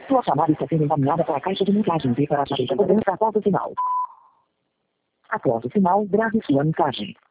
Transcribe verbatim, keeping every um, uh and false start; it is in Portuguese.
Sua chamada está sendo encaminhada para a caixa de mensagens e para a caixa de cobrança após o sinal. Após o sinal, grave sua mensagem.